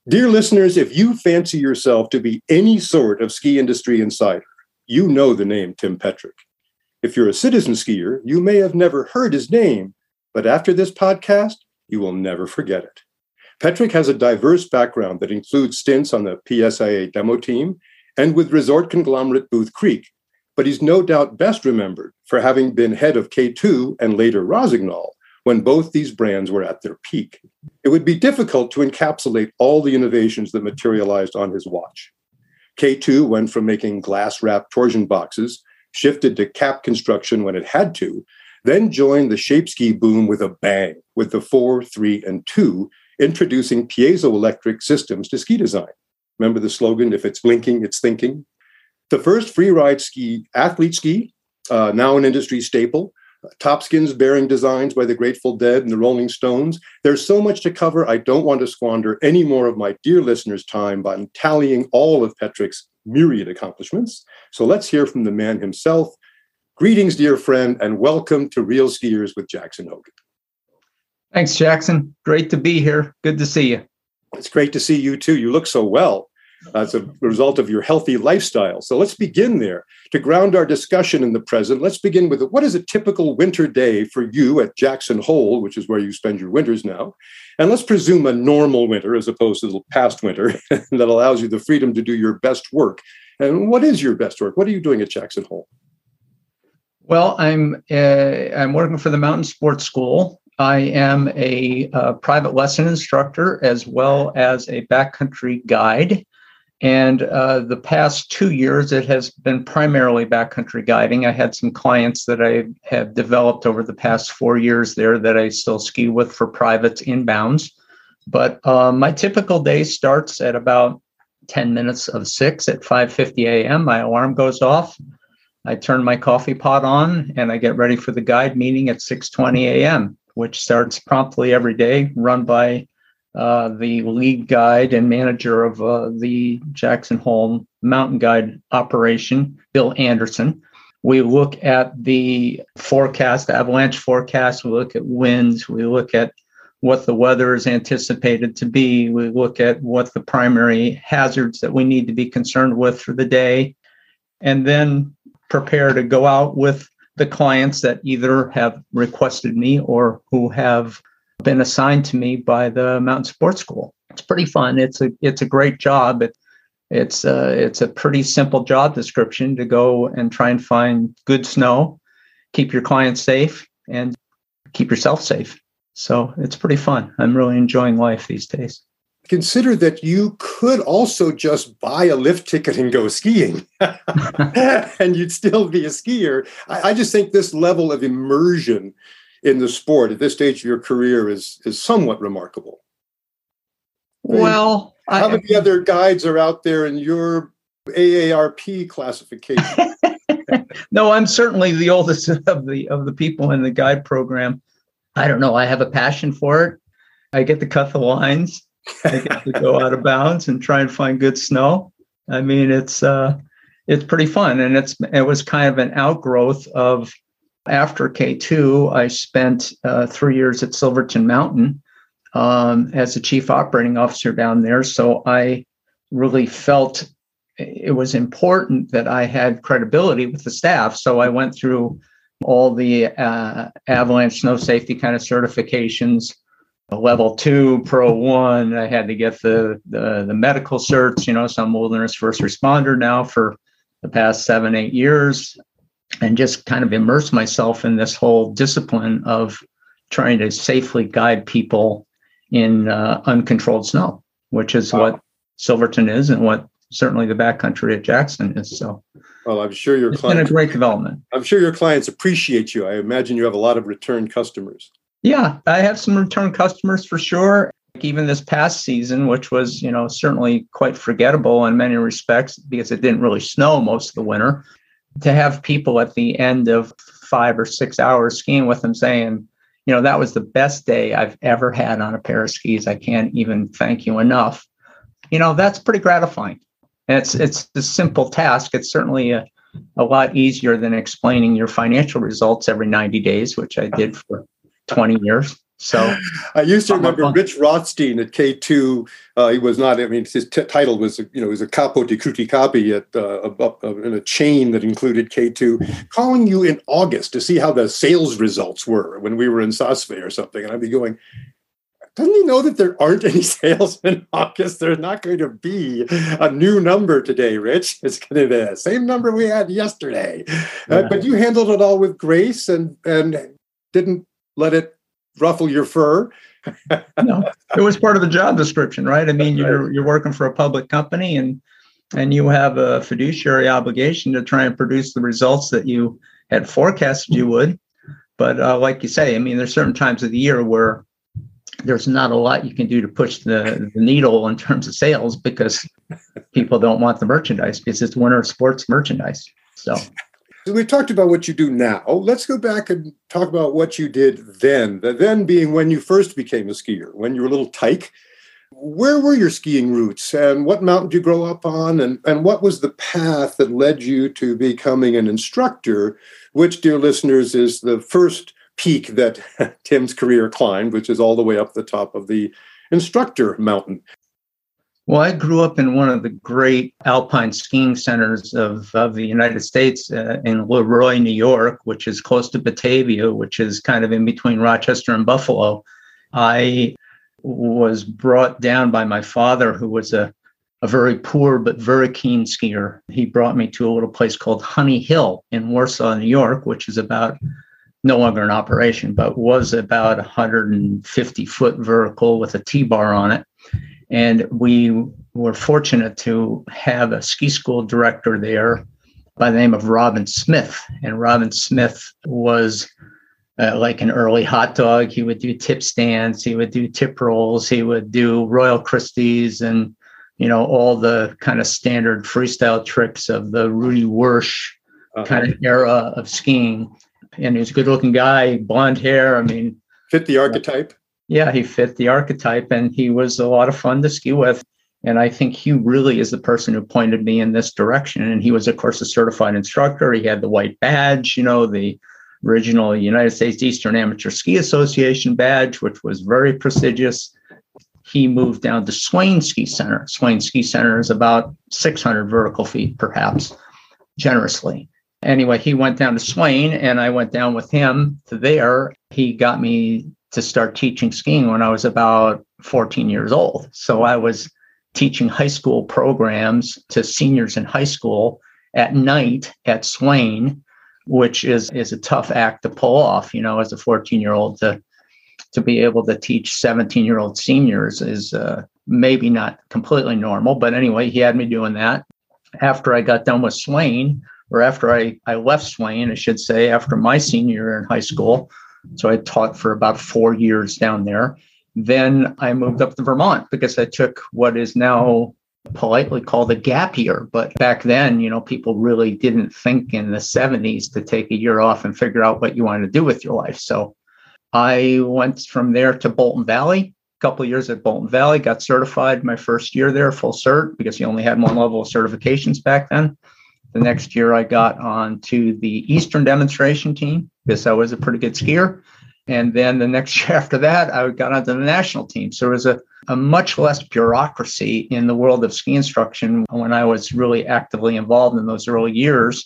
Dear listeners, if you fancy yourself to be any sort of ski industry insider, you know the name Tim Petrick. If you're a citizen skier, you may have never heard his name, but after this podcast, you will never forget it. Petrick has a diverse background that includes stints on the PSIA demo team and with resort conglomerate Booth Creek, but he's no doubt best remembered for having been head of K2 and later Rossignol when both these brands were at their peak. It would be difficult to encapsulate all the innovations that materialized on his watch. K2 went from making glass-wrapped torsion boxes, shifted to cap construction when it had to, then joined the shape ski boom with a bang, with the 4, 3, and 2, introducing piezoelectric systems to ski design. Remember the slogan, if it's blinking, it's thinking? The first freeride ski, athlete ski, now an industry staple, Topskins bearing designs by the Grateful Dead and the Rolling Stones. There's so much to cover, I don't want to squander any more of my dear listeners' time by tallying all of Petrick's myriad accomplishments. So let's hear from the man himself. Greetings, dear friend, and welcome to Real Skiers with Jackson Hogan. Thanks, Jackson. Great to be here. Good to see you. It's great to see you, too. You look so well. It's a result of your healthy lifestyle. So let's begin there. To ground our discussion in the present, let's begin with what is a typical winter day for you at Jackson Hole, which is where you spend your winters now. And let's presume a normal winter as opposed to the past winter that allows you the freedom to do your best work. And what is your best work? What are you doing at Jackson Hole? Well, I'm working for the Mountain Sports School. I am a private lesson instructor as well as a backcountry guide. And the past 2 years, it has been primarily backcountry guiding. I had some clients that I have developed over the past 4 years there that I still ski with for privates inbounds. But my typical day starts at about 10 minutes of 6 at 5:50 a.m. My alarm goes off. I turn my coffee pot on and I get ready for the guide meeting at 6:20 a.m., which starts promptly every day, run by the lead guide and manager of the Jackson Hole Mountain Guide operation, Bill Anderson. We look at the forecast, the avalanche forecast. We look at winds. We look at what the weather is anticipated to be. We look at what the primary hazards that we need to be concerned with for the day, and then prepare to go out with the clients that either have requested me or who have been assigned to me by the Mountain Sports School. It's pretty fun. It's a great job. It's a pretty simple job description to go and try and find good snow, keep your clients safe, and keep yourself safe. So it's pretty fun. I'm really enjoying life these days. Consider that you could also just buy a lift ticket and go skiing and you'd still be a skier. I just think this level of immersion in the sport at this stage of your career is somewhat remarkable. Well, how many other guides are out there in your AARP classification? No, I'm certainly the oldest of the people in the guide program. I don't know. I have a passion for it. I get to cut the lines. I get to go out of bounds and try and find good snow. I mean, it's pretty fun, and it was kind of an outgrowth of. After K2, I spent 3 years at Silverton Mountain as the chief operating officer down there. So I really felt it was important that I had credibility with the staff. So I went through all the avalanche snow safety kind of certifications, level 2, pro 1. I had to get the medical certs, so I'm wilderness first responder now for the past 7-8 years. And just kind of immerse myself in this whole discipline of trying to safely guide people in uncontrolled snow, which is what Silverton is and what certainly the backcountry at Jackson is. So, well, I'm sure your it's clients, been a great development. I'm sure your clients appreciate you. I imagine you have a lot of return customers. Yeah, I have some return customers for sure. Even this past season, which was, certainly quite forgettable in many respects because it didn't really snow most of the winter. To have people at the end of 5 or 6 hours skiing with them saying, that was the best day I've ever had on a pair of skis. I can't even thank you enough. That's pretty gratifying. And it's a simple task. It's certainly a lot easier than explaining your financial results every 90 days, which I did for 20 years. So I used to remember Rich Rothstein at K2. He was not, I mean, his title was, he was a capo di tutti capi at in a chain that included K2, calling you in August to see how the sales results were when we were in Saasve or something. And I'd be going, doesn't he know that there aren't any sales in August? There's not going to be a new number today, Rich. It's going to be the same number we had yesterday. Yeah. But you handled it all with grace and didn't let it ruffle your fur. No, it was part of the job description, right? I mean, you're working for a public company and you have a fiduciary obligation to try and produce the results that you had forecasted you would. But like you say, I mean, there's certain times of the year where there's not a lot you can do to push the needle in terms of sales because people don't want the merchandise because it's winter sports merchandise. So we've talked about what you do now. Let's go back and talk about what you did then. The then being when you first became a skier, when you were a little tyke. Where were your skiing roots and what mountain did you grow up on? And what was the path that led you to becoming an instructor, which, dear listeners, is the first peak that Tim's career climbed, which is all the way up the top of the instructor mountain. Well, I grew up in one of the great alpine skiing centers of the United States in Leroy, New York, which is close to Batavia, which is kind of in between Rochester and Buffalo. I was brought down by my father, who was a very poor but very keen skier. He brought me to a little place called Honey Hill in Warsaw, New York, which is about no longer in operation, but was about 150-foot vertical with a T-bar on it. And we were fortunate to have a ski school director there by the name of Robin Smith. And Robin Smith was like an early hot dog. He would do tip stands, he would do tip rolls, he would do Royal Christies and, you know, all the kind of standard freestyle tricks of the Rudy Wirsch kind of era of skiing. And he was a good looking guy, blonde hair. I mean, fit the archetype. Yeah, he fit the archetype and he was a lot of fun to ski with. And I think he really is the person who pointed me in this direction. And he was, of course, a certified instructor. He had the white badge, you know, the original United States Eastern Amateur Ski Association badge, which was very prestigious. He moved down to Swain Ski Center. Swain Ski Center is about 600 vertical feet, perhaps, generously. Anyway, he went down to Swain and I went down with him to there. He got me to start teaching skiing when I was about 14 years old. So I was teaching high school programs to seniors in high school at night at Swain, which is a tough act to pull off, you know, as a 14-year-old to be able to teach 17-year-old seniors is maybe not completely normal. But anyway, he had me doing that. After I got done with Swain, or after I left Swain, I should say, after my senior year in high school. So I taught for about 4 years down there. Then I moved up to Vermont because I took what is now politely called a gap year. But back then, you know, people really didn't think in the 70s to take a year off and figure out what you wanted to do with your life. So I went from there to Bolton Valley, a couple of years at Bolton Valley, got certified my first year there, full cert, because you only had one level of certifications back then. The next year I got on to the Eastern demonstration team because I was a pretty good skier. And then the next year after that, I got onto the national team. So there was a much less bureaucracy in the world of ski instruction when I was really actively involved in those early years.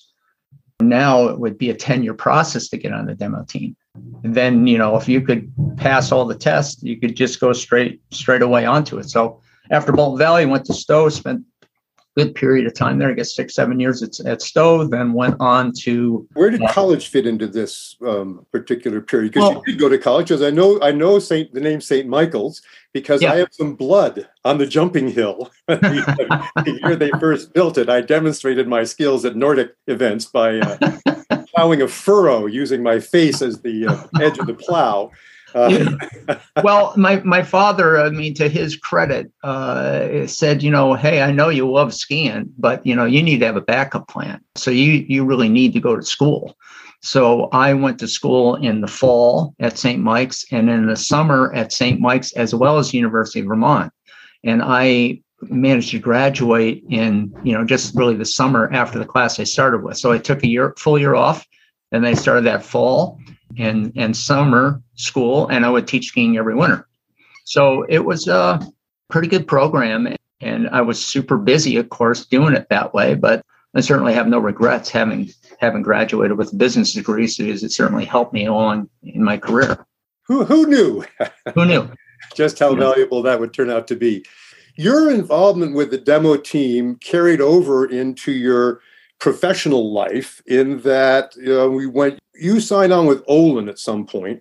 Now it would be a 10-year process to get on the demo team. And then, you know, if you could pass all the tests, you could just go straight away onto it. So after Bolton Valley, went to Stowe, spent good period of time there, I guess 6-7 years at Stowe, then went on to... Where did college fit into this particular period? Because you did go to college, because I know the name St. Michael's, because I have some blood on the jumping hill. The year they first built it, I demonstrated my skills at Nordic events by plowing a furrow using my face as the edge of the plow. Well, my father, I mean, to his credit, said, you know, hey, I know you love skiing, but, you know, you need to have a backup plan. So you really need to go to school. So I went to school in the fall at St. Mike's and in the summer at St. Mike's, as well as University of Vermont. And I managed to graduate in, you know, just really the summer after the class I started with. So I took a full year off, and I started that fall. and summer school, and I would teach skiing every winter. So it was a pretty good program, and I was super busy, of course, doing it that way. But I certainly have no regrets having graduated with a business degree, because it certainly helped me along in my career. Who knew? Who knew? Just how valuable that would turn out to be. Your involvement with the demo team carried over into your professional life, in that you signed on with Olin at some point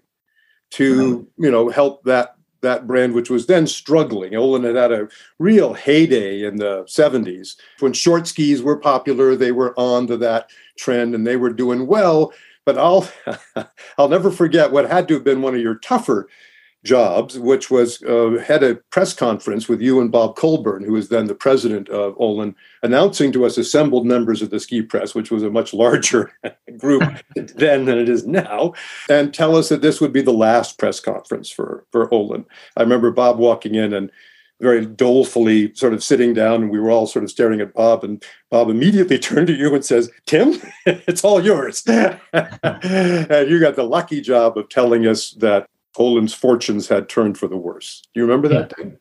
to help that brand, which was then struggling. Olin had a real heyday in the 70s. When short skis were popular, they were on to that trend and they were doing well. But I'll never forget what had to have been one of your tougher jobs, which was had a press conference with you and Bob Colburn, who was then the president of Olin, announcing to us assembled members of the ski press, which was a much larger group then than it is now, and tell us that this would be the last press conference for Olin. I remember Bob walking in and very dolefully sort of sitting down, and we were all sort of staring at Bob, and Bob immediately turned to you and says, "Tim, it's all yours." And you got the lucky job of telling us that Olin's fortunes had turned for the worse. Do you remember that? Yeah.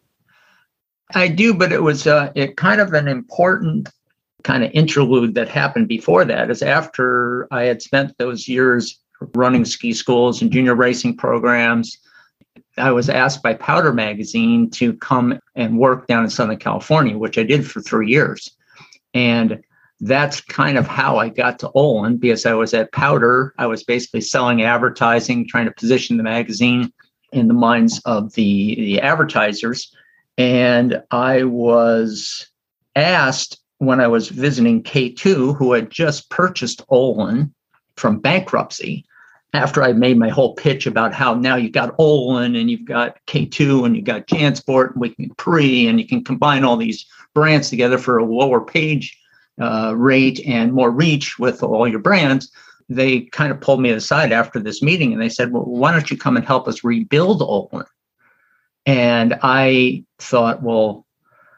I do, but it was it kind of an important kind of interlude that happened before that. Is after I had spent those years running ski schools and junior racing programs, I was asked by Powder Magazine to come and work down in Southern California, which I did for 3 years. And that's kind of how I got to Olin, because I was at Powder. I was basically selling advertising, trying to position the magazine in the minds of the advertisers. And I was asked when I was visiting K2, who had just purchased Olin from bankruptcy, after I made my whole pitch about how now you've got Olin and you've got K2 and you've got JanSport and we can Pre, and you can combine all these brands together for a lower page rate and more reach with all your brands. They kind of pulled me aside after this meeting and they said, "Well, why don't you come and help us rebuild Olin?" And I thought, well,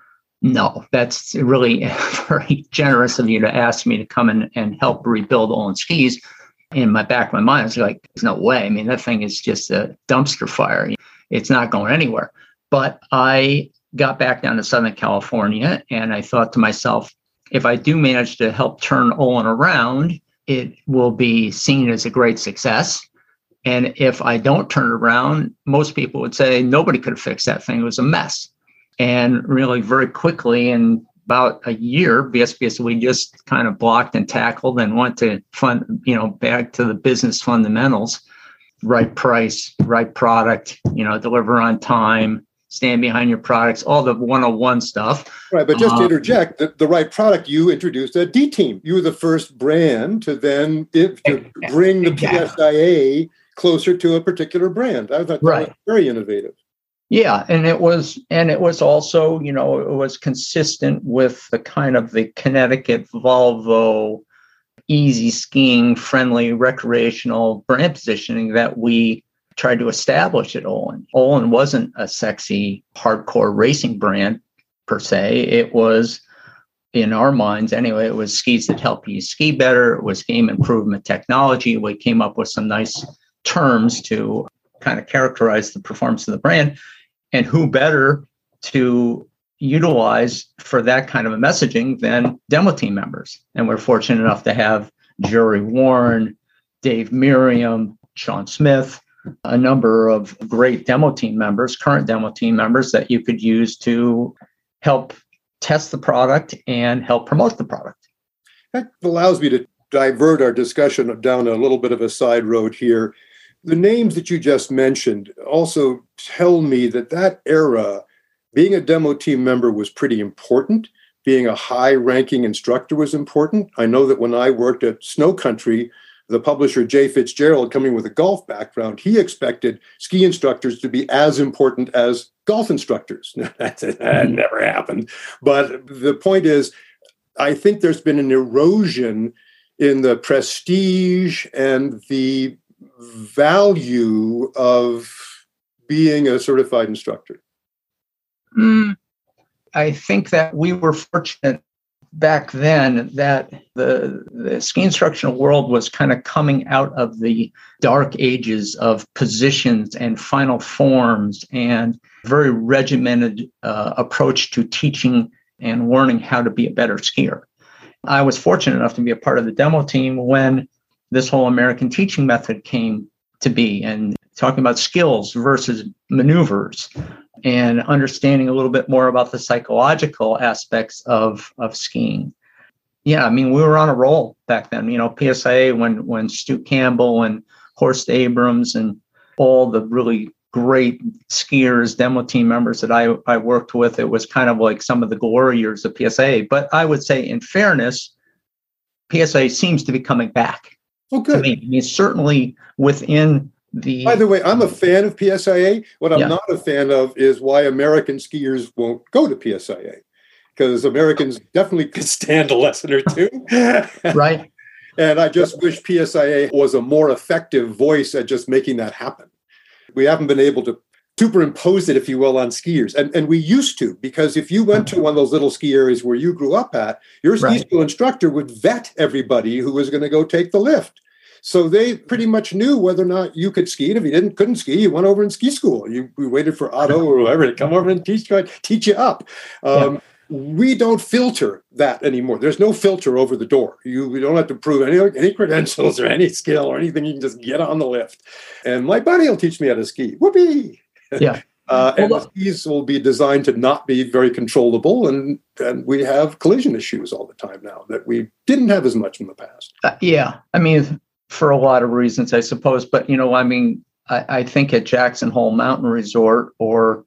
no, that's really very generous of you to ask me to come in and help rebuild Olin skis. In my back of my mind, I was like, there's no way. I mean, that thing is just a dumpster fire. It's not going anywhere. But I got back down to Southern California and I thought to myself, if I do manage to help turn Olin around, it will be seen as a great success. And if I don't turn it around, most people would say nobody could have fixed that thing. It was a mess. And really very quickly, in about a year, because we just kind of blocked and tackled and went to back to the business fundamentals, right price, right product, deliver on time, stand behind your products, all the 101 stuff. Right, but just to interject, the right product, you introduced a D team. You were the first brand to then bring the PSIA closer to a particular brand. I thought that was very innovative. Yeah, and it was also, it was consistent with the kind of the Connecticut Volvo easy skiing friendly recreational brand positioning that we tried to establish at Olin. Olin wasn't a sexy hardcore racing brand per se. It was, in our minds anyway, it was skis that help you ski better. It was game improvement technology. We came up with some nice terms to kind of characterize the performance of the brand. And who better to utilize for that kind of a messaging than demo team members? And we're fortunate enough to have Jerry Warren, Dave Merriam, Sean Smith, a number of great demo team members, current demo team members that you could use to help test the product and help promote the product. That allows me to divert our discussion down a little bit of a side road here. The names that you just mentioned also tell me that era, being a demo team member was pretty important. Being a high-ranking instructor was important. I know that when I worked at Snow Country, the publisher Jay Fitzgerald, coming with a golf background, he expected ski instructors to be as important as golf instructors. That never happened. But the point is, I think there's been an erosion in the prestige and the value of being a certified instructor. I think that we were fortunate back then that the ski instructional world was kind of coming out of the dark ages of positions and final forms and very regimented approach to teaching and learning how to be a better skier. I was fortunate enough to be a part of the demo team when this whole American teaching method came to be, and talking about skills versus maneuvers and understanding a little bit more about the psychological aspects of skiing. Yeah, I mean, we were on a roll back then. You know, PSIA, when Stu Campbell and Horst Abrams and all the really great skiers, demo team members that I worked with, it was kind of like some of the glory years of PSIA. But I would say, in fairness, PSIA seems to be coming back. Oh, good. To me. I mean, certainly within the... By the way, I'm a fan of PSIA. What I'm not a fan of is why American skiers won't go to PSIA, because Americans definitely could stand a lesson or two. Right. And I just wish PSIA was a more effective voice at just making that happen. We haven't been able to superimpose it, if you will, on skiers. And we used to, because if you went to one of those little ski areas where you grew up at, your ski school instructor would vet everybody who was going to go take the lift. So they pretty much knew whether or not you could ski. And if you couldn't ski, you went over in ski school. We waited for Otto or whoever to come over and teach you up. We don't filter that anymore. There's no filter over the door. We don't have to prove any credentials or any skill or anything. You can just get on the lift. And my buddy will teach me how to ski. Whoopee! Yeah. And the skis will be designed to not be very controllable. And we have collision issues all the time now that we didn't have as much in the past. Yeah. I mean, for a lot of reasons, I suppose. But, I mean, I think at Jackson Hole Mountain Resort or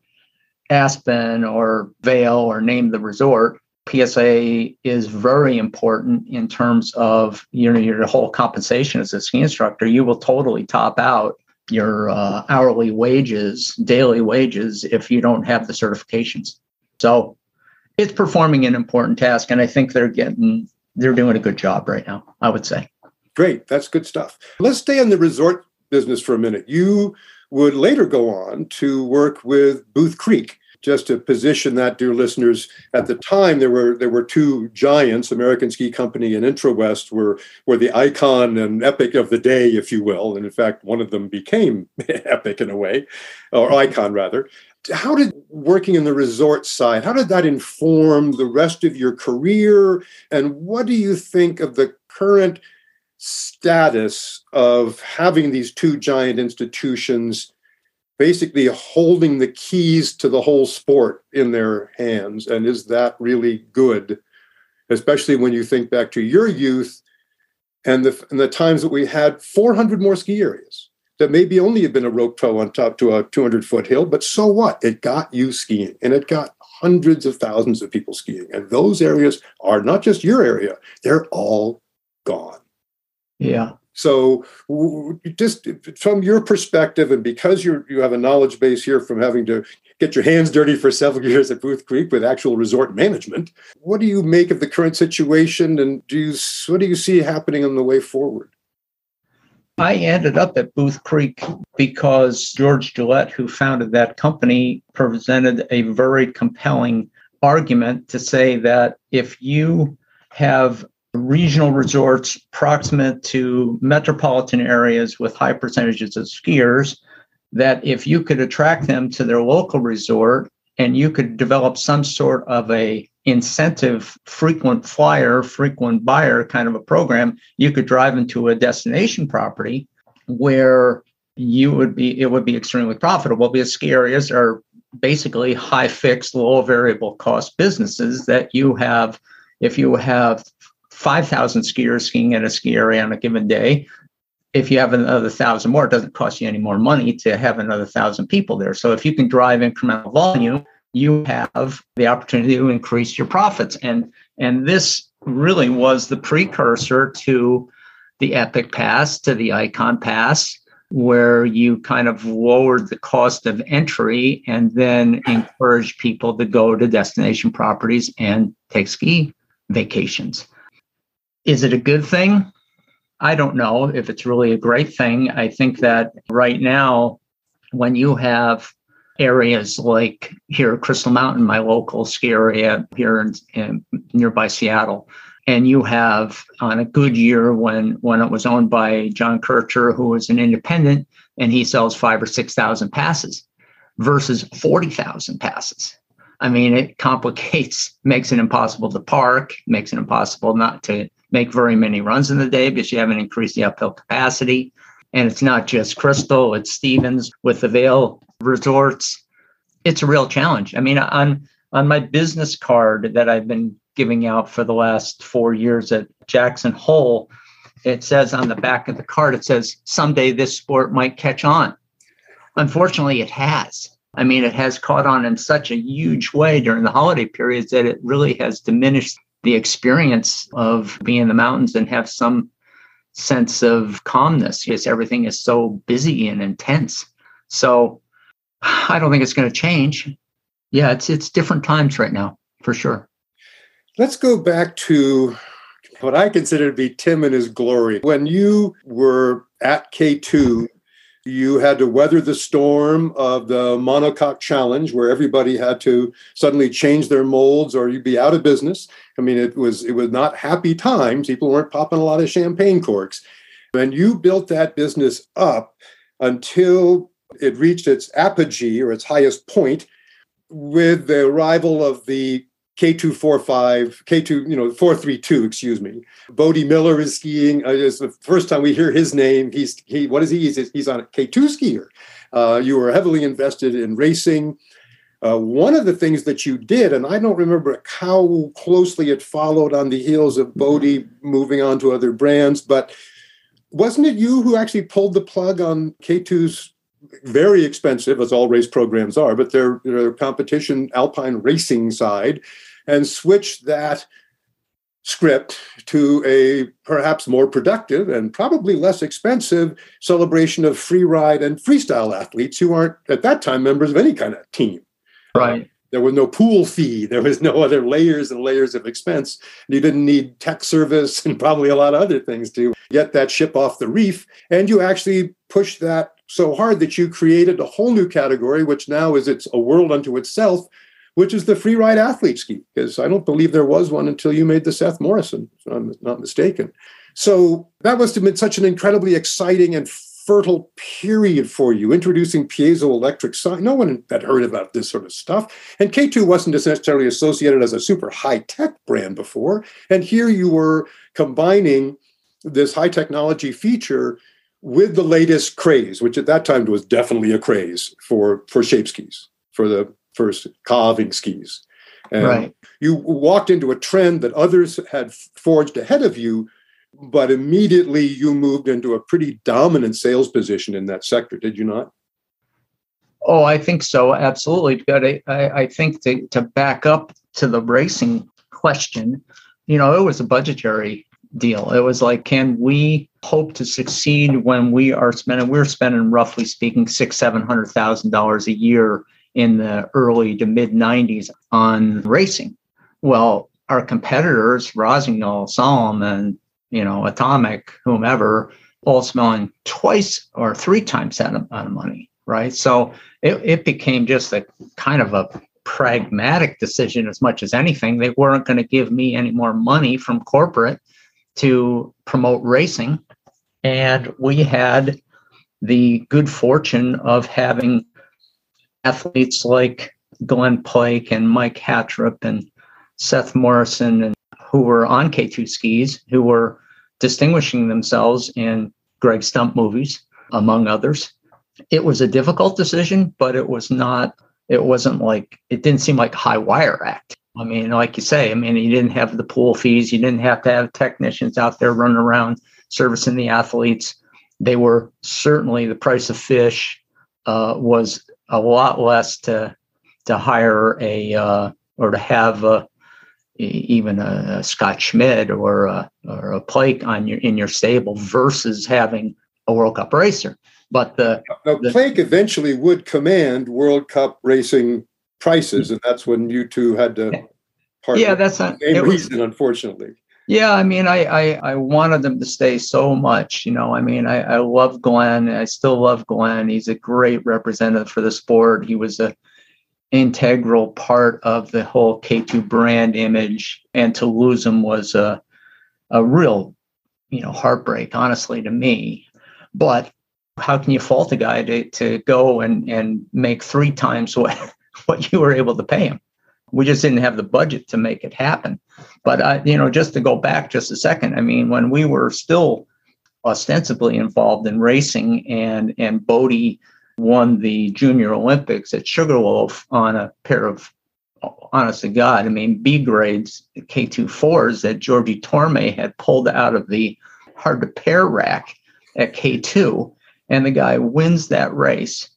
Aspen or Vail, or name the resort, PSA is very important in terms of your whole compensation as a ski instructor. You will totally top out your hourly wages, daily wages, if you don't have the certifications. So it's performing an important task, and I think they're doing a good job right now, I would say. Great. That's good stuff. Let's stay in the resort business for a minute. You would later go on to work with Booth Creek. Just to position that, dear listeners, at the time there were two giants, American Ski Company and IntraWest, were the icon and epic of the day, if you will. And in fact, one of them became epic in a way, or icon rather. How did working in the resort side, how did that inform the rest of your career? And what do you think of the current status of having these two giant institutions basically holding the keys to the whole sport in their hands? And is that really good, especially when you think back to your youth and the times that we had 400 more ski areas that maybe only have been a rope tow on top to a 200-foot hill, but so what? It got you skiing, and it got hundreds of thousands of people skiing. And those areas are not just your area, they're all gone. Yeah. So just from your perspective, and because you have a knowledge base here from having to get your hands dirty for several years at Booth Creek with actual resort management, what do you make of the current situation, and what do you see happening on the way forward? I ended up at Booth Creek because George Gillette, who founded that company, presented a very compelling argument to say that if you have regional resorts proximate to metropolitan areas with high percentages of skiers, that if you could attract them to their local resort and you could develop some sort of a incentive, frequent flyer, frequent buyer kind of a program, you could drive into a destination property where it would be extremely profitable, because ski areas are basically high fixed, low variable cost businesses that you have. If you have 5,000 skiers skiing at a ski area on a given day, if you have another 1,000 more, it doesn't cost you any more money to have another 1,000 people there. So if you can drive incremental volume, you have the opportunity to increase your profits. And this really was the precursor to the Epic Pass, to the Icon Pass, where you kind of lowered the cost of entry and then encouraged people to go to destination properties and take ski vacations. Is it a good thing? I don't know if it's really a great thing. I think that right now, when you have areas like here at Crystal Mountain, my local ski area here in nearby Seattle. And you have on a good year when it was owned by John Kircher, who was an independent, and he sells 5,000 or 6,000 passes versus 40,000 passes. I mean, it makes it impossible to park, makes it impossible not to make very many runs in the day because you haven't increased the uphill capacity. And it's not just Crystal, it's Stevens with the Vail Resorts. It's a real challenge. I mean, on my business card that I've been giving out for the last 4 years at Jackson Hole, it says on the back of the card, it says, someday this sport might catch on. Unfortunately, it has. I mean, it has caught on in such a huge way during the holiday periods that it really has diminished the experience of being in the mountains and have some sense of calmness because everything is so busy and intense. So I don't think it's going to change. Yeah, it's different times right now, for sure. Let's go back to what I consider to be Tim in his glory. When you were at K2, you had to weather the storm of the monocoque challenge where everybody had to suddenly change their molds or you'd be out of business. I mean, it was not happy times. People weren't popping a lot of champagne corks. And you built that business up until it reached its apogee or its highest point with the arrival of the K245, K2, 432, Bodie Miller is skiing. It's the first time we hear his name. He's on a K2 skier. You were heavily invested in racing. One of the things that you did, and I don't remember how closely it followed on the heels of Bodie moving on to other brands, but wasn't it you who actually pulled the plug on K2's very expensive, as all race programs are, but their competition alpine racing side, and switch that script to a perhaps more productive and probably less expensive celebration of free ride and freestyle athletes who aren't at that time members of any kind of team. Right. There was no pool fee. There was no other layers and layers of expense. You didn't need tech service and probably a lot of other things to get that ship off the reef. And you actually pushed that so hard that you created a whole new category, which now is a world unto itself, which is the free ride athlete ski, because I don't believe there was one until you made the Seth Morrison, if I'm not mistaken. So that must have been such an incredibly exciting and fertile period for you, introducing piezoelectric sign. No one had heard about this sort of stuff. And K2 wasn't necessarily associated as a super high-tech brand before. And here you were combining this high technology feature with the latest craze, which at that time was definitely a craze for shape skis, for the first calving skis. And right. You walked into a trend that others had forged ahead of you, but immediately you moved into a pretty dominant sales position in that sector, did you not? Oh, I think so. Absolutely. But I think to back up to the racing question, it was a budgetary deal. It was like, can we hope to succeed when we're spending roughly speaking $600,000-$700,000 a year in the early to mid 90s on racing? Well, our competitors, Rossignol, Salomon, Atomic, whomever, all spending twice or three times that amount of money, right? So it became just a kind of a pragmatic decision as much as anything. They weren't going to give me any more money from corporate to promote racing. And we had the good fortune of having athletes like Glenn Plake and Mike Hattrup and Seth Morrison, and who were on K2 skis, who were distinguishing themselves in Greg Stump movies, among others. It was a difficult decision, but it didn't seem like a high wire act. I mean, like you say, you didn't have the pool fees. You didn't have to have technicians out there running around servicing the athletes. They were certainly, the price of fish was a lot less to hire or to have even a Scott Schmid or a Plake in your stable versus having a World Cup racer. But Plake eventually would command World Cup racing prices, and that's when you two had to part. Yeah, that's not the same reason, unfortunately. Yeah, I mean, I wanted them to stay so much. I mean, I love Glenn. I still love Glenn. He's a great representative for the sport. He was a integral part of the whole K2 brand image, and to lose him was a real, heartbreak, honestly, to me. But how can you fault a guy to go and make 3 times what you were able to pay him? We just didn't have the budget to make it happen. But, just to go back just a second, I mean, when we were still ostensibly involved in racing and Bodie won the Junior Olympics at Sugarloaf on a pair of, honest to God, I mean, B grades K2-4s that Georgie Torme had pulled out of the hard to pair rack at K2. And the guy wins that race.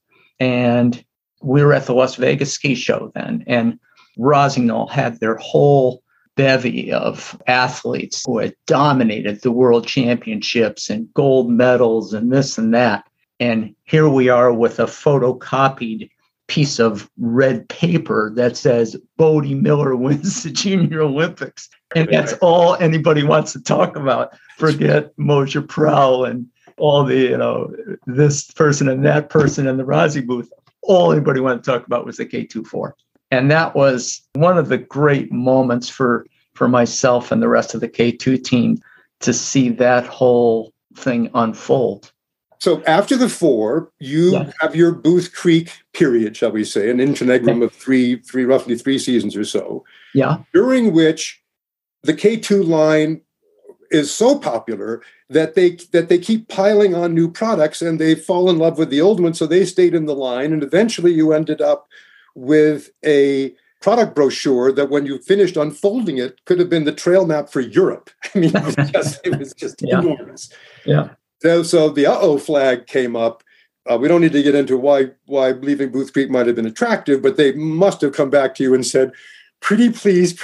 And we were at the Las Vegas ski show then. And Rossignol had their whole bevy of athletes who had dominated the world championships and gold medals and this and that. And here we are with a photocopied piece of red paper that says Bodie Miller wins the Junior Olympics. And that's all anybody wants to talk about. Forget Moshe Prowl and all the, this person and that person in the Rossi booth. All anybody wanted to talk about was the K2-4. And that was one of the great moments for myself and the rest of the K2 team to see that whole thing unfold. So after the 4, you have your Booth Creek period, shall we say, an interregnum of roughly three seasons or so. Yeah. During which the K2 line is so popular that they keep piling on new products and they fall in love with the old ones. So they stayed in the line. And eventually you ended up with a product brochure that when you finished unfolding it could have been the trail map for Europe. I mean, it was just enormous. Yeah. So the uh-oh flag came up. We don't need to get into why leaving Booth Creek might have been attractive, but they must have come back to you and said, pretty please,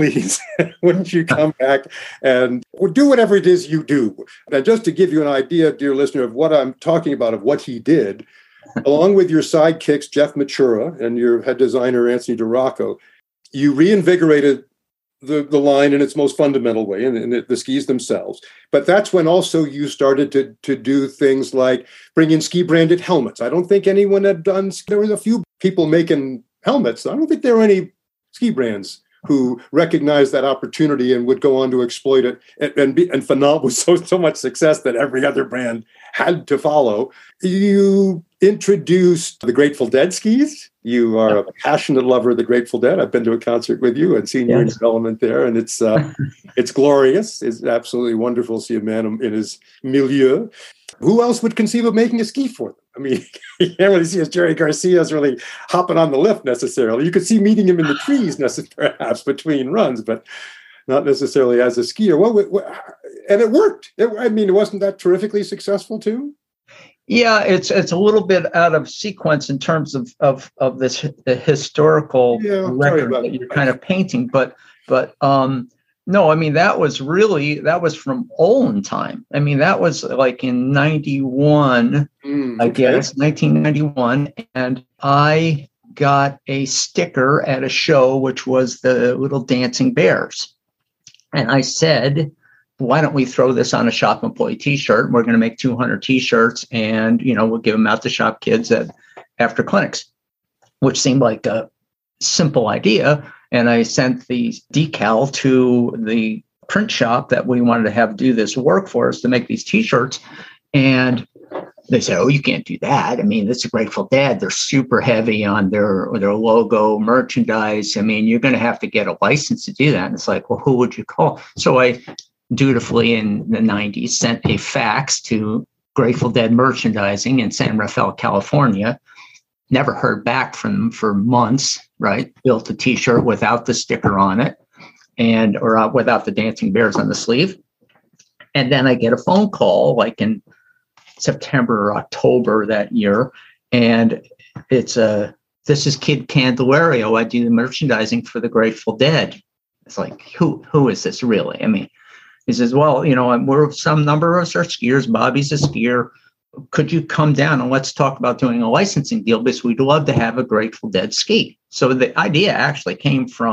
wouldn't you come back and do whatever it is you do? And just to give you an idea, dear listener, of what I'm talking about, of what he did, along with your sidekicks, Jeff Matura, and your head designer, Anthony DeRocco, you reinvigorated the line in its most fundamental way, in the skis themselves. But that's when also you started to do things like bring in ski-branded helmets. I don't think anyone had done, there was a few people making helmets. I don't think there were any ski brands who recognized that opportunity and would go on to exploit it and phenomenal with so much success that every other brand had to follow. You introduced the Grateful Dead skis. You are a passionate lover of the Grateful Dead. I've been to a concert with you and seen your development there, and it's glorious. It's absolutely wonderful to see a man in his milieu. Who else would conceive of making a ski for them? I mean, you can't really see as Jerry Garcia's really hopping on the lift necessarily. You could see meeting him in the trees perhaps between runs, but not necessarily as a skier. And it worked. Wasn't that terrifically successful too? Yeah, it's a little bit out of sequence in terms of this the historical record that you're kind of painting, but no, I mean, that was from Olin time. I mean, that was like in 91, I guess, 1991. And I got a sticker at a show, which was the little dancing bears. And I said, why don't we throw this on a shop employee t-shirt? We're going to make 200 t-shirts and, we'll give them out to shop kids after clinics, which seemed like a simple idea. And I sent the decal to the print shop that we wanted to have do this work for us to make these t-shirts. And they said, oh, you can't do that. I mean, it's a Grateful Dead. They're super heavy on their logo merchandise. I mean, you're going to have to get a license to do that. And it's like, well, who would you call? So I dutifully in the 90s sent a fax to Grateful Dead merchandising in San Rafael, California. Never heard back from them for months, right? Built a t-shirt without the sticker on it or without the dancing bears on the sleeve. And then I get a phone call like in September or October that year. And it's this is Kid Candelario. I do the merchandising for the Grateful Dead. It's like, who is this really? I mean, he says, well, we're some number of us are skiers. Bobby's a skier. Could you come down and let's talk about doing a licensing deal because we'd love to have a Grateful Dead ski. So the idea actually came from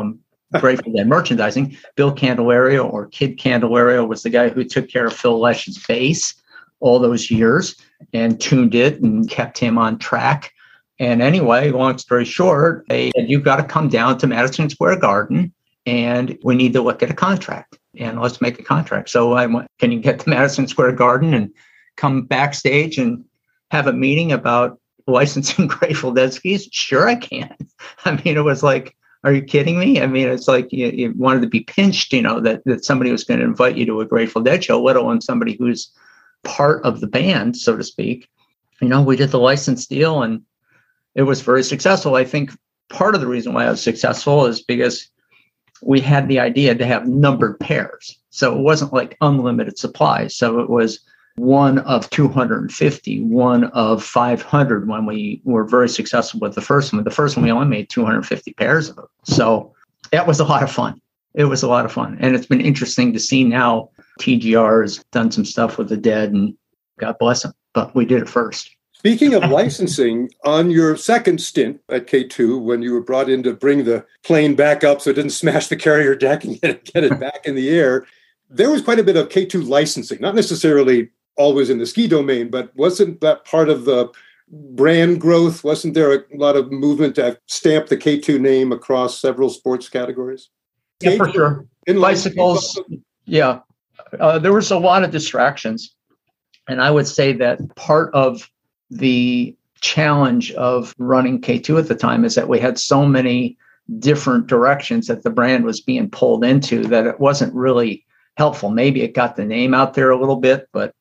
Grateful Dead merchandising. Bill Candelario, or Kid Candelario, was the guy who took care of Phil Lesh's bass all those years and tuned it and kept him on track. And anyway, long story short, they said, you've got to come down to Madison Square Garden and we need to look at a contract and let's make a contract. So I went, can you get to Madison Square Garden and come backstage and have a meeting about licensing Grateful Dead skis? Sure, I can. I mean, it was like, are you kidding me? I mean, it's like you wanted to be pinched, that somebody was going to invite you to a Grateful Dead show, let alone somebody who's part of the band, so to speak. We did the license deal and it was very successful. I think part of the reason why I was successful is because we had the idea to have numbered pairs. So it wasn't like unlimited supply. So it was one of 250, one of 500 when we were very successful with the first one. The first one, we only made 250 pairs of them. So that was a lot of fun. It was a lot of fun. And it's been interesting to see now TGR has done some stuff with the Dead, and God bless them, but we did it first. Speaking of licensing, on your second stint at K2, when you were brought in to bring the plane back up so it didn't smash the carrier deck and get it back in the air, there was quite a bit of K2 licensing, not necessarily always in the ski domain, but wasn't that part of the brand growth? Wasn't there a lot of movement to stamp the K2 name across several sports categories? Yeah, for sure. In bicycles, yeah. There was a lot of distractions. And I would say that part of the challenge of running K2 at the time is that we had so many different directions that the brand was being pulled into that it wasn't really helpful. Maybe it got the name out there a little bit, but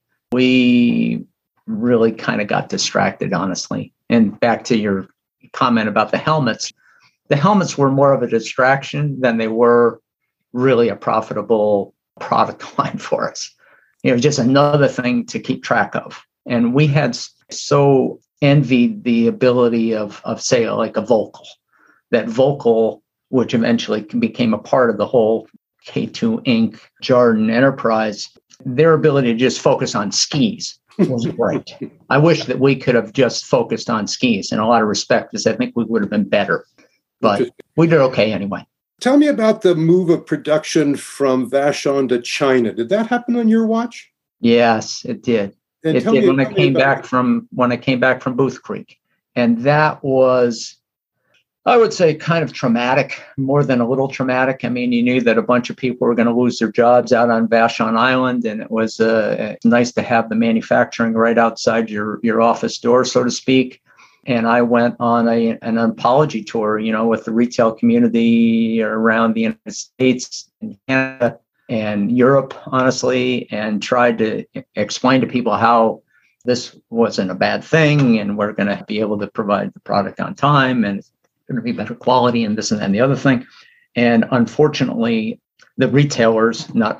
we really kind of got distracted, honestly. And back to your comment about the helmets were more of a distraction than they were really a profitable product line for us. Just another thing to keep track of. And we had so envied the ability of say, like a Volkl. That Volkl, which eventually became a part of the whole K2 Inc. Jarden enterprise, their ability to just focus on skis was great. I wish that we could have just focused on skis in a lot of respects, because I think we would have been better. But we did okay anyway. Tell me about the move of production from Vashon to China. Did that happen on your watch? Yes, it did. It did when I came back from Booth Creek. And that was, I would say, kind of traumatic, more than a little traumatic. I mean, you knew that a bunch of people were going to lose their jobs out on Vashon Island, and it was nice to have the manufacturing right outside your office door, so to speak. And I went on an apology tour, with the retail community around the United States and Canada and Europe, honestly, and tried to explain to people how this wasn't a bad thing and we're going to be able to provide the product on time and it's going to be better quality and this and that and the other thing. And unfortunately, the retailers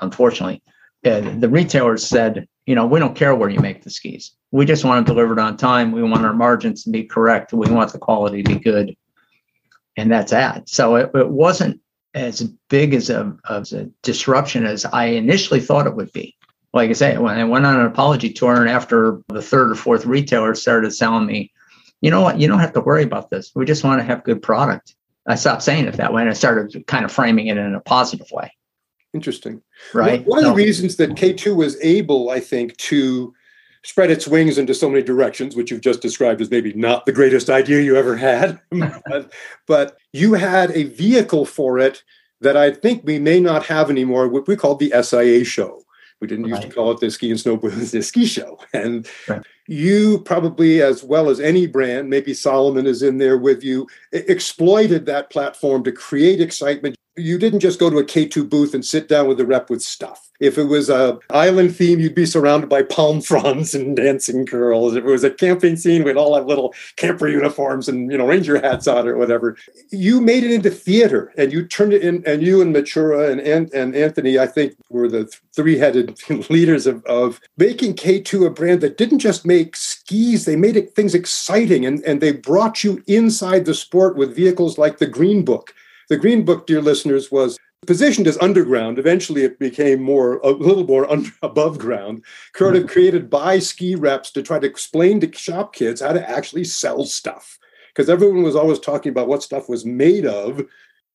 said, we don't care where you make the skis. We just want them delivered on time. We want our margins to be correct. We want the quality to be good. And that's that. So it wasn't as big as a disruption as I initially thought it would be. Like I say, when I went on an apology tour, and after the third or fourth retailer started telling me, you know what, you don't have to worry about this. We just want to have good product. I stopped saying it that way, and I started kind of framing it in a positive way. Interesting. Right. One of the reasons that K2 was able, I think, to spread its wings into so many directions, which you've just described as maybe not the greatest idea you ever had, but you had a vehicle for it that I think we may not have anymore, what we called the SIA show. We didn't used to call it the Ski and Snowboard, the ski show. And you probably, as well as any brand, maybe Salomon is in there with you, exploited that platform to create excitement. You didn't just go to a K2 booth and sit down with the rep with stuff. If it was an island theme, you'd be surrounded by palm fronds and dancing girls. If it was a camping scene, we'd all have little camper uniforms and, ranger hats on or whatever. You made it into theater and you turned it in, and you and Matura and Anthony, I think, were the three-headed leaders of making K2 a brand that didn't just make skis, they made things exciting, and they brought you inside the sport with vehicles like the Green Book. The Green Book, dear listeners, was positioned as underground. Eventually, it became a little more above ground, created by ski reps to try to explain to shop kids how to actually sell stuff. Because everyone was always talking about what stuff was made of,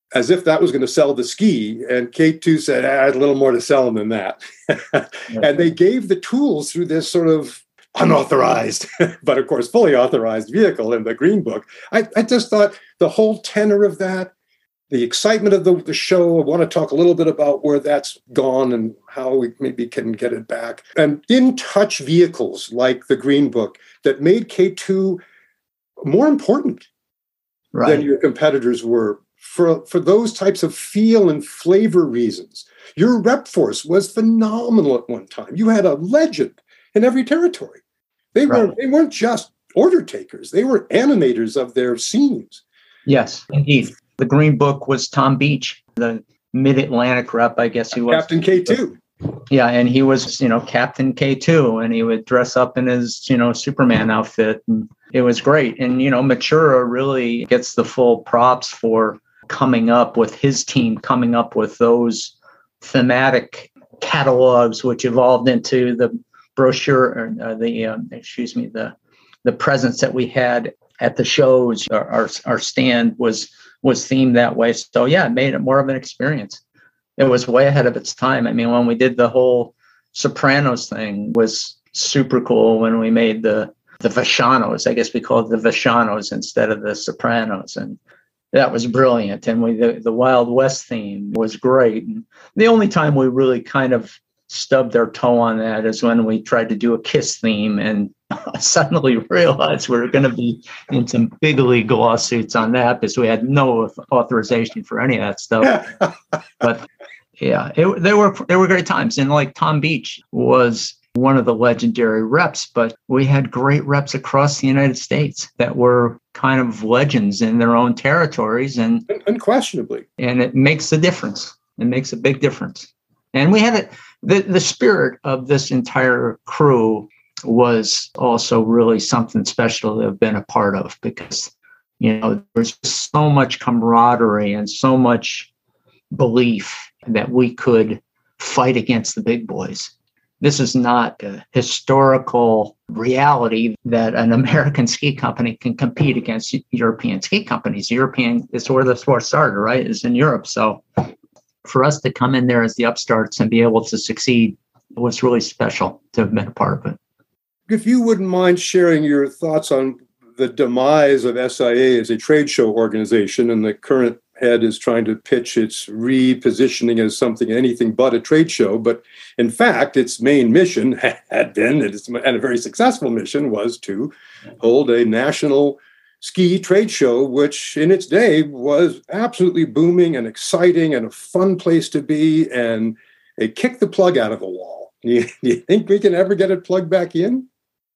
as if that was going to sell the ski. And K2 said, I had a little more to sell them than that. And they gave the tools through this sort of unauthorized, but of course, fully authorized vehicle in the Green Book. I just thought the whole tenor of that, the excitement of the show, I want to talk a little bit about where that's gone and how we maybe can get it back. And in-touch vehicles like the Green Book that made K2 more important than your competitors were for those types of feel and flavor reasons. Your rep force was phenomenal at one time. You had a legend in every territory. They weren't just order takers. They were animators of their scenes. Yes, indeed. The Green Book was Tom Beach, the Mid-Atlantic rep, I guess he was. Captain K2. Yeah, and he was, Captain K2, and he would dress up in his, Superman outfit. And it was great. And, Matura really gets the full props for coming up with his team, coming up with those thematic catalogs, which evolved into the brochure, or the presence that we had at the shows. Our stand was themed that way. So yeah, it made it more of an experience. It was way ahead of its time. I mean, when we did the whole Sopranos thing was super cool. When we made the Vashanos, I guess we called it the Vashanos instead of the Sopranos, and that was brilliant. And the Wild West theme was great. And the only time we really kind of stubbed our toe on that is when we tried to do a Kiss theme and suddenly realized we were going to be in some big league lawsuits on that because we had no authorization for any of that stuff. But yeah, they were great times. And like Tom Beach was one of the legendary reps, but we had great reps across the United States that were kind of legends in their own territories. And unquestionably. And it makes a difference. It makes a big difference. And we had it. The spirit of this entire crew was also really something special to have been a part of, because, there's so much camaraderie and so much belief that we could fight against the big boys. This is not a historical reality that an American ski company can compete against European ski companies. European is where the sport started, right? Is in Europe. So for us to come in there as the upstarts and be able to succeed was really special to have been a part of it. If you wouldn't mind sharing your thoughts on the demise of SIA as a trade show organization, and the current head is trying to pitch its repositioning as anything but a trade show. But in fact, its main mission had been, and a very successful mission, was to hold a national ski trade show, which in its day was absolutely booming and exciting and a fun place to be, and it kicked the plug out of the wall. Do you think we can ever get it plugged back in?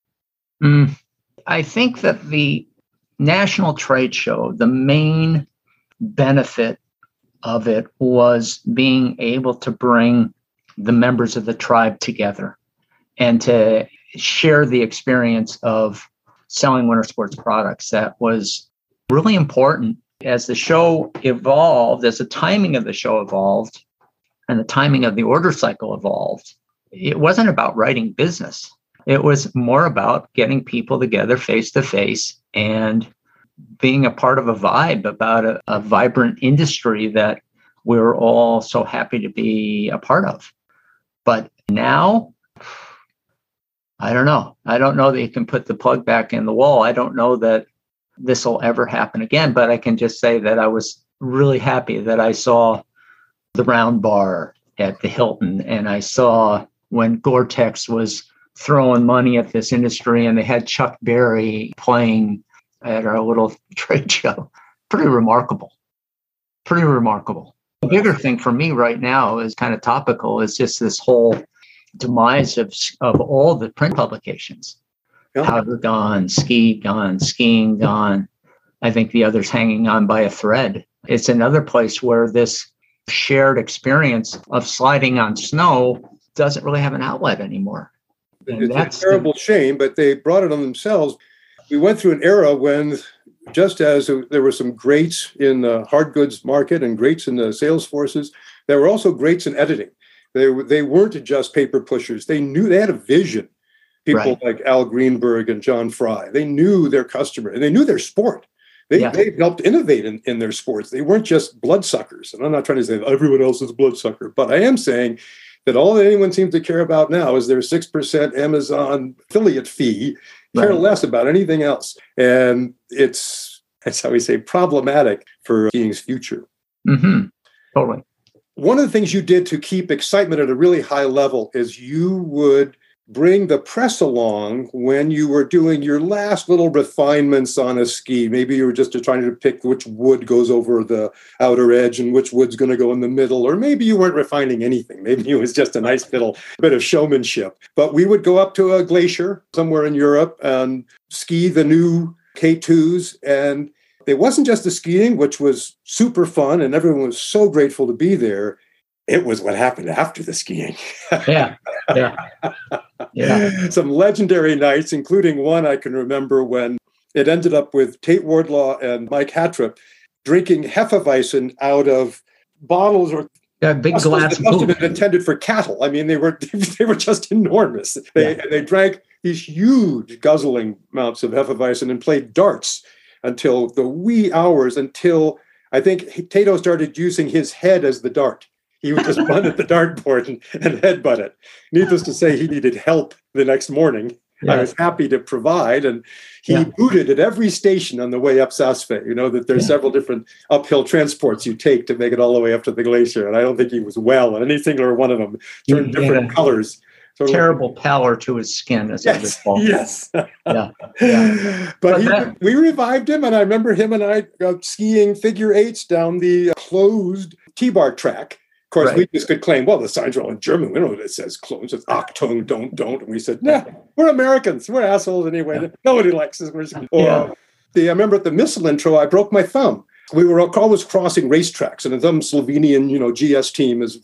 I think that the national trade show, the main benefit of it was being able to bring the members of the tribe together and to share the experience of selling winter sports products. That was really important. As the show evolved, as the timing of the show evolved and the timing of the order cycle evolved, it wasn't about writing business. It was more about getting people together face to face and being a part of a vibe about a vibrant industry that we're all so happy to be a part of. But now, I don't know. I don't know that you can put the plug back in the wall. I don't know that this will ever happen again, but I can just say that I was really happy that I saw the Round Bar at the Hilton, and I saw when Gore-Tex was throwing money at this industry and they had Chuck Berry playing at our little trade show. Pretty remarkable. The bigger thing for me right now is kind of topical, is just this whole demise of all the print publications. Yeah. Powder gone, skiing gone. I think the other's hanging on by a thread. It's another place where this shared experience of sliding on snow doesn't really have an outlet anymore. And it's a terrible shame, but they brought it on themselves. We went through an era when, just as there were some greats in the hard goods market and greats in the sales forces, there were also greats in editing. They weren't just paper pushers. They had a vision. People like Al Greenberg and John Fry, they knew their customer and they knew their sport. They helped innovate in their sports. They weren't just bloodsuckers. And I'm not trying to say that everyone else is a bloodsucker, but I am saying that all that anyone seems to care about now is their 6% Amazon affiliate fee, care less about anything else. And it's, that's how we say, problematic for skiing's future. Mm-hmm. Totally. One of the things you did to keep excitement at a really high level is you would bring the press along when you were doing your last little refinements on a ski. Maybe you were just trying to pick which wood goes over the outer edge and which wood's going to go in the middle, or maybe you weren't refining anything. Maybe it was just a nice little bit of showmanship. But we would go up to a glacier somewhere in Europe and ski the new K2s. And it wasn't just the skiing, which was super fun, and everyone was so grateful to be there. It was what happened after the skiing. Yeah. Some legendary nights, including one I can remember when it ended up with Tate Wardlaw and Mike Hattrup drinking Hefeweizen out of bottles or big glass that must have been intended for cattle. I mean, they were just enormous. They drank these huge guzzling amounts of Hefeweizen and played darts until the wee hours, until I think Tato started using his head as the dart. He would just run at the dartboard and headbutt it. Needless to say, he needed help the next morning. Yes. I was happy to provide, and he booted at every station on the way up Saas-Fee. You know that there's several different uphill transports you take to make it all the way up to the glacier, and I don't think he was well, and any single one of them turned different colors. Terrible pallor to his skin, as I recall. Yes. But we revived him, and I remember him and I skiing figure eights down the closed T-bar track. Of course, we just could claim, well, the signs are all in German. We know what it says, clones. It's Achtung, don't. And we said, nah, we're Americans. We're assholes anyway. Yeah. Nobody likes us. I remember at the missile intro, I broke my thumb. We were always crossing racetracks, and some Slovenian, GS team is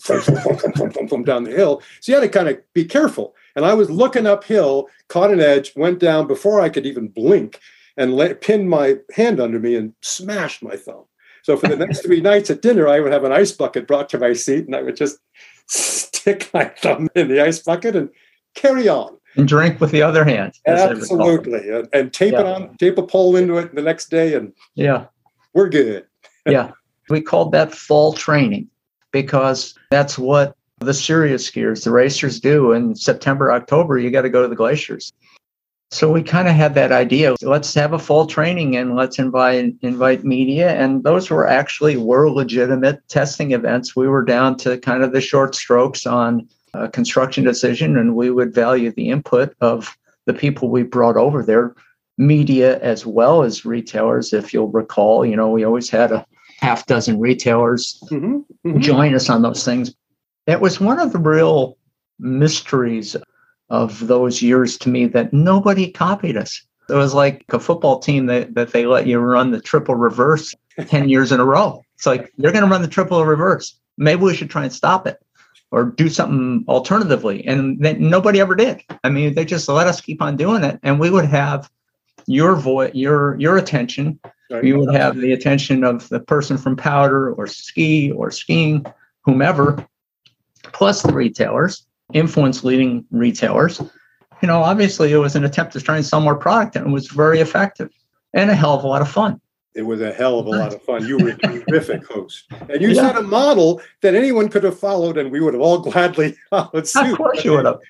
down the hill. So you had to kind of be careful. And I was looking uphill, caught an edge, went down before I could even blink, and pinned my hand under me and smashed my thumb. So for the next 3 nights at dinner, I would have an ice bucket brought to my seat, and I would just stick my thumb in the ice bucket and carry on. And drink with the other hand. Absolutely. And tape it on, tape a pole into it the next day, and we're good. We called that fall training because that's what the serious skiers, the racers do. In September, October, you got to go to the glaciers. So we kind of had that idea. Let's have a fall training and let's invite media. And those were legitimate testing events. We were down to kind of the short strokes on a construction decision, and we would value the input of the people we brought over there, media as well as retailers. If you'll recall, we always had a half dozen retailers join us on those things. It was one of the real mysteries of those years to me that nobody copied us. It was like a football team that they let you run the triple reverse 10 years in a row. It's like, you're going to run the triple reverse. Maybe we should try and stop it or do something alternatively. And nobody ever did. I mean, they just let us keep on doing it. And we would have your voice, your attention. You would have the attention of the person from Powder or Ski or Skiing, whomever, plus the retailers. Influence leading retailers. Obviously it was an attempt to try and sell more product, and it was very effective and a hell of a lot of fun. It was a hell of a lot of fun. You were a terrific host. And you set a model that anyone could have followed, and we would have all gladly followed suit. Of course you would have.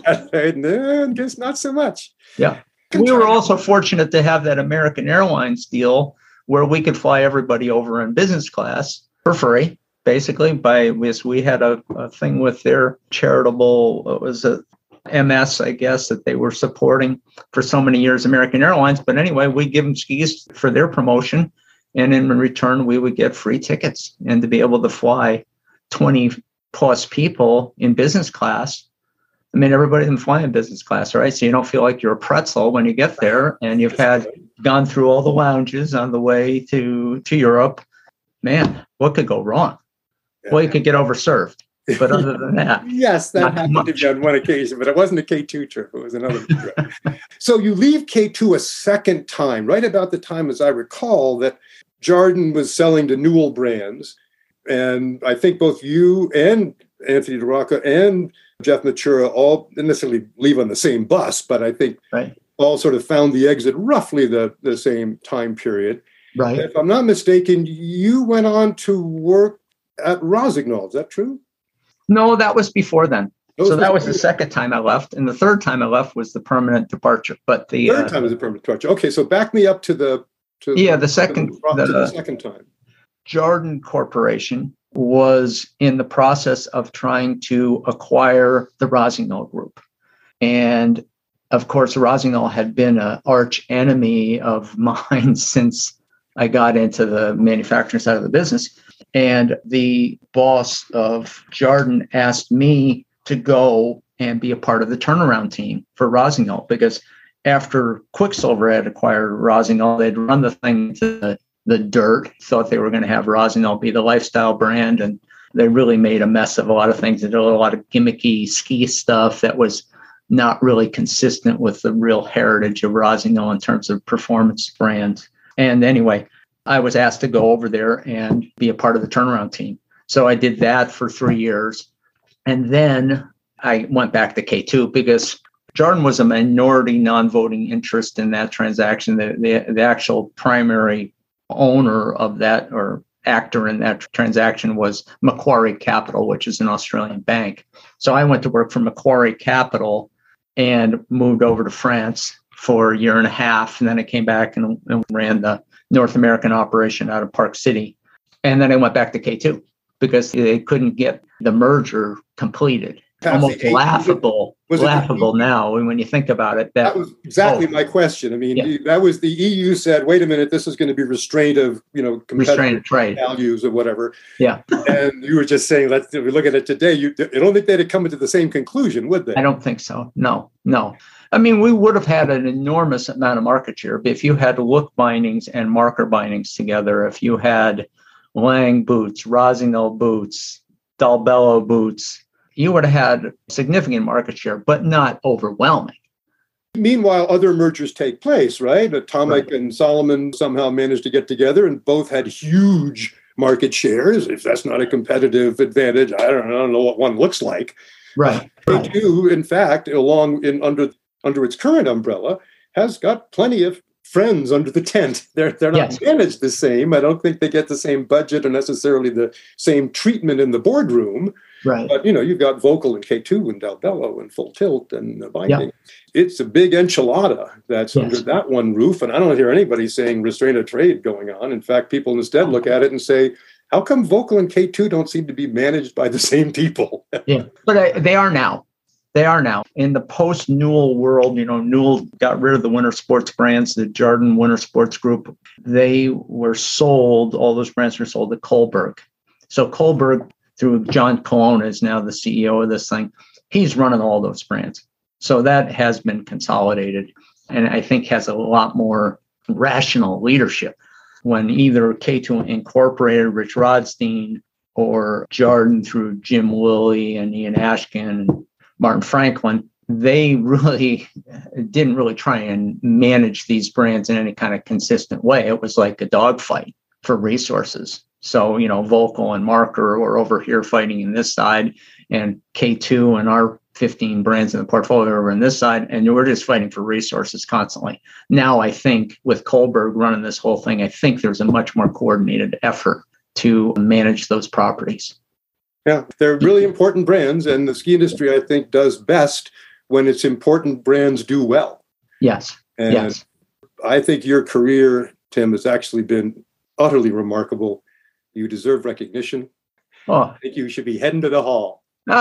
I guess not so much. Yeah. We were also fortunate to have that American Airlines deal where we could fly everybody over in business class for free. Basically, we had a thing with their charitable, it was a MS, I guess, that they were supporting for so many years, American Airlines. But anyway, we give them skis for their promotion. And in return, we would get free tickets. And to be able to fly 20 plus people in business class, I mean, everybody can fly in business class, right? So you don't feel like you're a pretzel when you get there and you've gone through all the lounges on the way to Europe. Man, what could go wrong? Well, you could get overserved, but other than that. Yes, that happened to me on one occasion, but it wasn't a K2 trip. It was another trip. So you leave K2 a second time, right about the time, as I recall, that Jarden was selling to Newell Brands. And I think both you and Anthony DeRocca and Jeff Matura all didn't necessarily leave on the same bus, but I think all sort of found the exit roughly the same time period. Right. If I'm not mistaken, you went on to work at Rossignol. Is that true? No, that was before then. That was the before. second time I left. And the third time I left was the permanent departure. But the third time was a permanent departure. Okay, so back me up to the second time. Jarden Corporation was in the process of trying to acquire the Rossignol Group. And of course, Rossignol had been an arch enemy of mine since I got into the manufacturing side of the business. And the boss of Jarden asked me to go and be a part of the turnaround team for Rossignol, because after Quicksilver had acquired Rossignol, they'd run the thing to the dirt, thought they were going to have Rossignol be the lifestyle brand. And they really made a mess of a lot of things. They did a lot of gimmicky ski stuff that was not really consistent with the real heritage of Rossignol in terms of performance brands. And anyway, I was asked to go over there and be a part of the turnaround team. So I did that for 3 years. And then I went back to K2 because Jarden was a minority non-voting interest in that transaction. The actual primary owner of that, or actor in that transaction, was Macquarie Capital, which is an Australian bank. So I went to work for Macquarie Capital and moved over to France for a year and a half. And then I came back and ran the North American operation out of Park City. And then I went back to K2 because they couldn't get the merger completed. Almost laughable now when you think about it. That was exactly my question. I mean, that was the EU said, wait a minute, this is going to be restraint of, competitive trade values or whatever. Yeah. And you were just saying, if we look at it today, I don't think they'd have come to the same conclusion, would they? I don't think so. No. I mean, we would have had an enormous amount of market share if you had look bindings and marker bindings together. If you had Lang boots, Rossignol boots, Dalbello boots, you would have had significant market share, but not overwhelming. Meanwhile, other mergers take place, right? Atomic and Salomon somehow managed to get together and both had huge market shares. If that's not a competitive advantage, I don't know what one looks like. Right. K2, in fact, under its current umbrella, has got plenty of friends under the tent. They're not managed the same. I don't think they get the same budget or necessarily the same treatment in the boardroom. Right. But, you've got Vocal and K2 and Dalbello and Full Tilt and Binding. Yeah. It's a big enchilada that's under that one roof. And I don't hear anybody saying restraint of trade going on. In fact, people instead look at it and say, how come Vocal and K2 don't seem to be managed by the same people? Yeah, but they are now. They are now. In the post-Newell world, Newell got rid of the winter sports brands, the Jarden Winter Sports Group. They were sold, all those brands were sold to Kohlberg. So Kohlberg, through John Colonna, is now the CEO of this thing. He's running all those brands. So that has been consolidated and I think has a lot more rational leadership. When either K2 Incorporated, Rich Rodstein, or Jarden through Jim Lilly and Ian Ashkin and Martin Franklin, they really didn't really try and manage these brands in any kind of consistent way. It was like a dogfight for resources. So, Vocal and Marker were over here fighting in this side, and K2 and our 15 brands in the portfolio over on this side, and we're just fighting for resources constantly. Now, I think with Kohlberg running this whole thing, I think there's a much more coordinated effort to manage those properties. Yeah, they're really important brands, and the ski industry, I think, does best when its important brands do well. Yes. And yes. I think your career, Tim, has actually been utterly remarkable. You deserve recognition. Oh. I think you should be heading to the hall.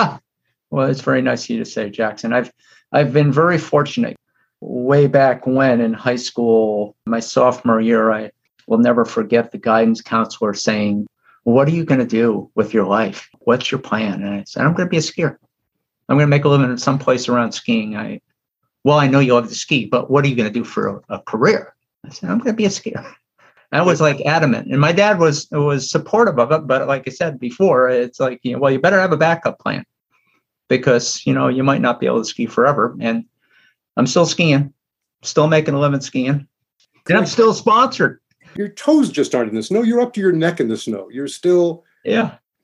Well, it's very nice of you to say, Jackson. I've been very fortunate. Way back when in high school, my sophomore year, I will never forget the guidance counselor saying, what are you going to do with your life? What's your plan? And I said, I'm going to be a skier. I'm going to make a living in some place around skiing. I know you love to ski, but what are you going to do for a career? I said, I'm going to be a skier. I was like adamant, and my dad was supportive of it. But like I said before, it's like, you better have a backup plan because, you might not be able to ski forever. And I'm still skiing, still making a living skiing, and I'm still sponsored. Your toes just aren't in the snow. You're up to your neck in the snow. You're still. Yeah.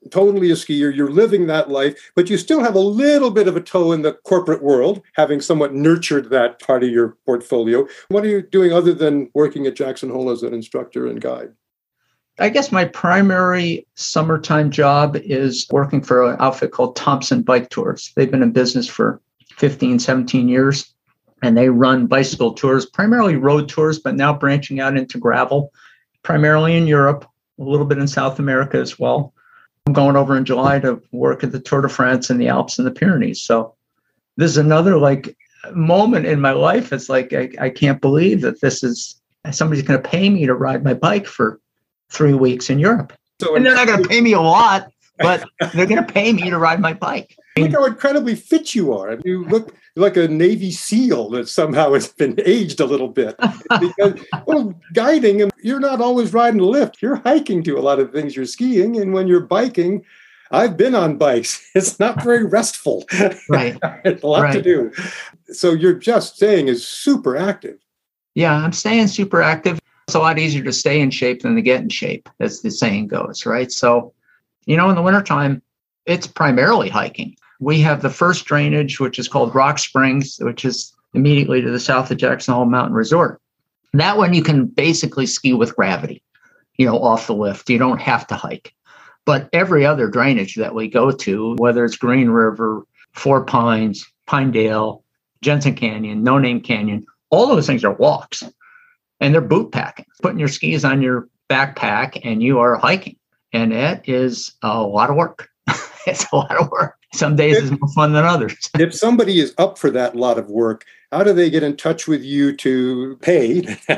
totally a skier. You're living that life, but you still have a little bit of a toe in the corporate world, having somewhat nurtured that part of your portfolio. What are you doing other than working at Jackson Hole as an instructor and guide? I guess my primary summertime job is working for an outfit called Thompson Bike Tours. They've been in business for 15, 17 years, and they run bicycle tours, primarily road tours, but now branching out into gravel, primarily in Europe, a little bit in South America as well. I'm going over in July to work at the Tour de France in the Alps and the Pyrenees. So this is another moment in my life. It's like, I can't believe that somebody's going to pay me to ride my bike for 3 weeks in Europe. And they're not going to pay me a lot, but they're going to pay me to ride my bike. Look how incredibly fit you are. You look like a Navy SEAL that somehow has been aged a little bit. Because, guiding, you're not always riding a lift. You're hiking to a lot of things. You're skiing. And when you're biking, I've been on bikes. It's not very restful. Right. It's a lot to do. So you're just staying is super active. Yeah, I'm staying super active. It's a lot easier to stay in shape than to get in shape, as the saying goes, right? So, in the wintertime, it's primarily hiking. We have the first drainage, which is called Rock Springs, which is immediately to the south of Jackson Hole Mountain Resort. That one you can basically ski with gravity, off the lift. You don't have to hike. But every other drainage that we go to, whether it's Green River, Four Pines, Pinedale, Jensen Canyon, No Name Canyon, all those things are walks. And they're boot packing, putting your skis on your backpack, and you are hiking. And it is a lot of work. It's a lot of work. Some days it's more fun than others. If somebody is up for that lot of work, how do they get in touch with you to pay?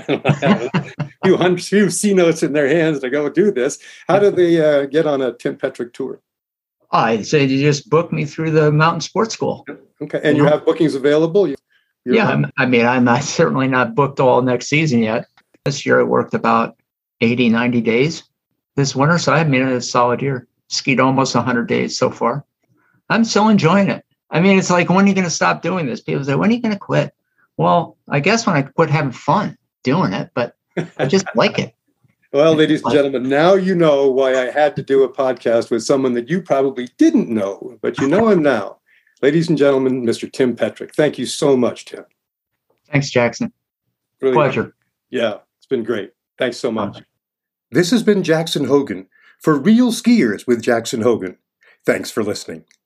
few C notes in their hands to go do this. How do they get on a Tim Pettrick tour? I'd say you just book me through the Mountain Sports School. Okay. And you have bookings available? I'm certainly not booked all next season yet. This year I worked about 80, 90 days this winter. So it's a solid year. Skied almost 100 days so far. I'm still enjoying it. It's like, when are you going to stop doing this? People say, when are you going to quit? Well, I guess when I quit having fun doing it, but I just like it. Well, ladies and gentlemen, now you know why I had to do a podcast with someone that you probably didn't know, but you know him now. Ladies and gentlemen, Mr. Tim Pettrick. Thank you so much, Tim. Thanks, Jackson. Really Pleasure. Yeah, it's been great. Thanks so much. This has been Jackson Hogan for Real Skiers with Jackson Hogan. Thanks for listening.